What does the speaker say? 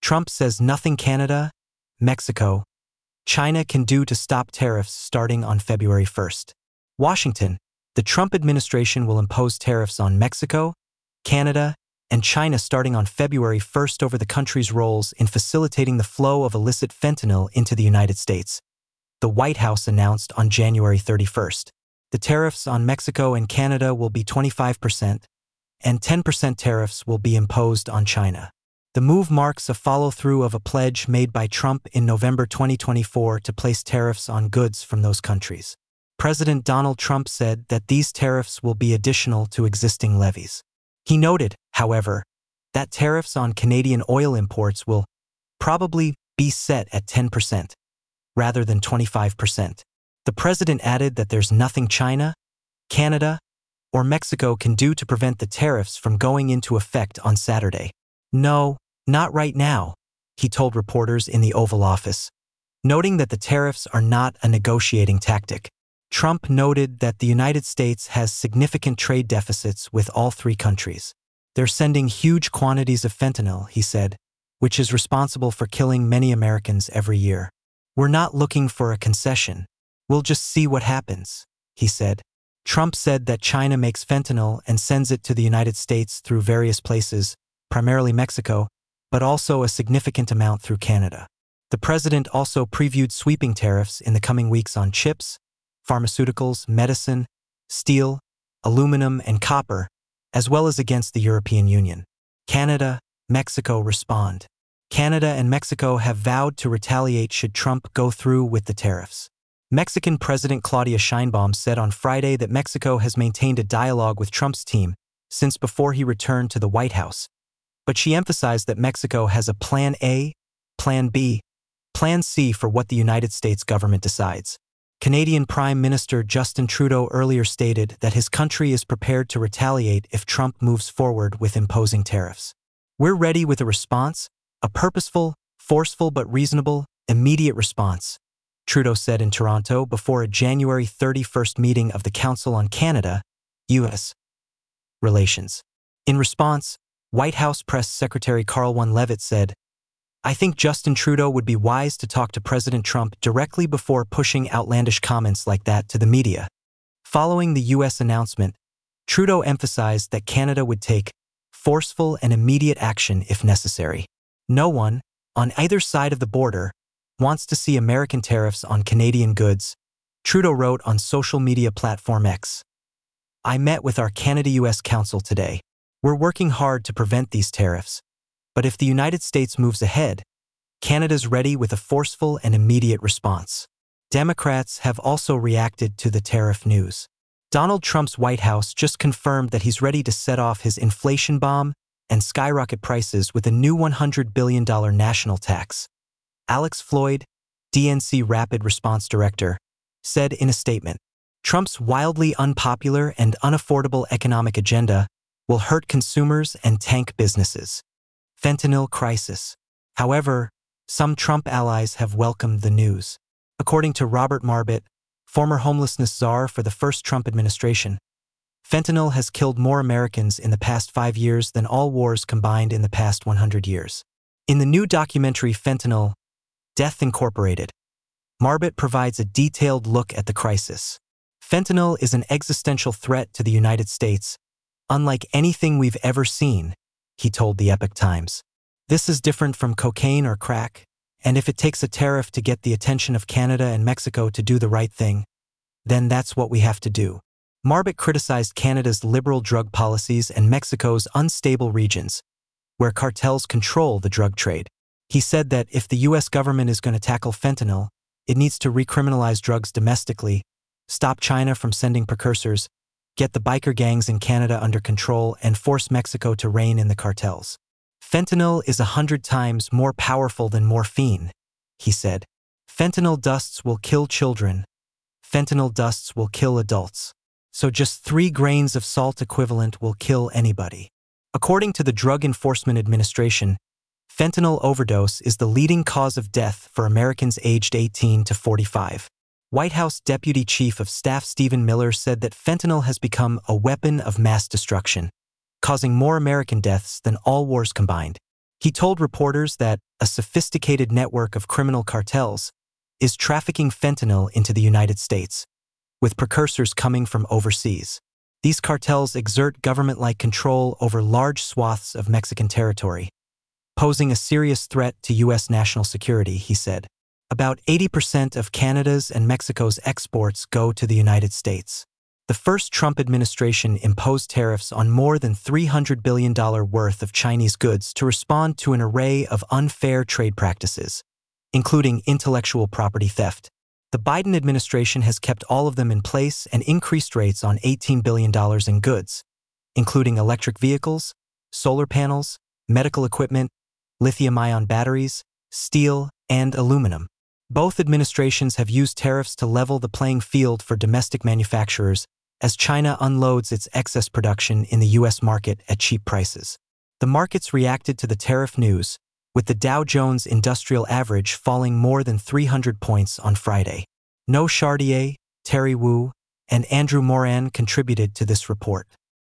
Trump says nothing Canada, Mexico, China can do to stop tariffs starting on February 1st. Washington, the Trump administration will impose tariffs on Mexico, Canada, and China starting on February 1st over the country's roles in facilitating the flow of illicit fentanyl into the United States, the White House announced on January 31st. The tariffs on Mexico and Canada will be 25%, and 10% tariffs will be imposed on China. The move marks a follow-through of a pledge made by Trump in November 2024 to place tariffs on goods from those countries. President Donald Trump said that these tariffs will be additional to existing levies. He noted, however, that tariffs on Canadian oil imports will probably be set at 10%, rather than 25%. The president added that there's nothing China, Canada, or Mexico can do to prevent the tariffs from going into effect on Saturday. No, not right now, he told reporters in the Oval Office, noting that the tariffs are not a negotiating tactic. Trump noted that the United States has significant trade deficits with all three countries. They're sending huge quantities of fentanyl, he said, which is responsible for killing many Americans every year. We're not looking for a concession. We'll just see what happens, he said. Trump said that China makes fentanyl and sends it to the United States through various places, primarily Mexico, but also a significant amount through Canada. The president also previewed sweeping tariffs in the coming weeks on chips, pharmaceuticals, medicine, steel, aluminum, and copper, as well as against the European Union. Canada, Mexico respond. Canada and Mexico have vowed to retaliate should Trump go through with the tariffs. Mexican President Claudia Sheinbaum said on Friday that Mexico has maintained a dialogue with Trump's team since before he returned to the White House, but she emphasized that Mexico has a Plan A, Plan B, Plan C for what the United States government decides. Canadian Prime Minister Justin Trudeau earlier stated that his country is prepared to retaliate if Trump moves forward with imposing tariffs. We're ready with a response, a purposeful, forceful but reasonable, immediate response, Trudeau said in Toronto before a January 31st meeting of the Council on Canada-U.S. Relations. In response, White House Press Secretary Karoline Leavitt said, "I think Justin Trudeau would be wise to talk to President Trump directly before pushing outlandish comments like that to the media." Following the U.S. announcement, Trudeau emphasized that Canada would take forceful and immediate action if necessary. No one, on either side of the border, wants to see American tariffs on Canadian goods, Trudeau wrote on social media platform X. "I met with our Canada-U.S. Council today. We're working hard to prevent these tariffs. But if the United States moves ahead, Canada's ready with a forceful and immediate response." Democrats have also reacted to the tariff news. Donald Trump's White House just confirmed that he's ready to set off his inflation bomb and skyrocket prices with a new $100 billion national tax. Alex Floyd, DNC Rapid Response Director, said in a statement, "Trump's wildly unpopular and unaffordable economic agenda will hurt consumers and tank businesses." Fentanyl crisis. However, some Trump allies have welcomed the news. According to Robert Marbut, former homelessness czar for the first Trump administration, fentanyl has killed more Americans in the past 5 years than all wars combined in the past 100 years. In the new documentary Fentanyl, Death Incorporated, Marbut provides a detailed look at the crisis. Fentanyl is an existential threat to the United States, unlike anything we've ever seen, he told the Epoch Times. "This is different from cocaine or crack, and if it takes a tariff to get the attention of Canada and Mexico to do the right thing, then that's what we have to do." Marbut criticized Canada's liberal drug policies and Mexico's unstable regions, where cartels control the drug trade. He said that if the U.S. government is going to tackle fentanyl, it needs to recriminalize drugs domestically, stop China from sending precursors, get the biker gangs in Canada under control, and force Mexico to rein in the cartels. "Fentanyl is 100 times more powerful than morphine," he said. "Fentanyl dusts will kill children. Fentanyl dusts will kill adults. So just 3 grains of salt equivalent will kill anybody." According to the Drug Enforcement Administration, fentanyl overdose is the leading cause of death for Americans aged 18 to 45. White House Deputy Chief of Staff Stephen Miller said that fentanyl has become a weapon of mass destruction, causing more American deaths than all wars combined. He told reporters that a sophisticated network of criminal cartels is trafficking fentanyl into the United States, with precursors coming from overseas. These cartels exert government-like control over large swaths of Mexican territory, posing a serious threat to U.S. national security, he said. About 80% of Canada's and Mexico's exports go to the United States. The first Trump administration imposed tariffs on more than $300 billion worth of Chinese goods to respond to an array of unfair trade practices, including intellectual property theft. The Biden administration has kept all of them in place and increased rates on $18 billion in goods, including electric vehicles, solar panels, medical equipment, lithium-ion batteries, steel, and aluminum. Both administrations have used tariffs to level the playing field for domestic manufacturers as China unloads its excess production in the U.S. market at cheap prices. The markets reacted to the tariff news, with the Dow Jones Industrial Average falling more than 300 points on Friday. No Chartier, Terry Wu, and Andrew Moran contributed to this report.